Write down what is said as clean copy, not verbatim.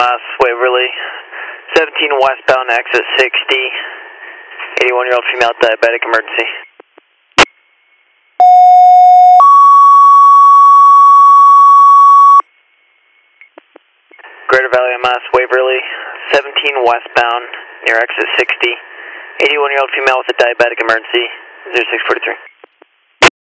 Mass, Waverly, 17 westbound, exit 60, 81-year-old female, diabetic, emergency. Greater Valley, Mass, Waverly, 17 westbound, near exit 60, 81-year-old female with a diabetic, emergency, 0643.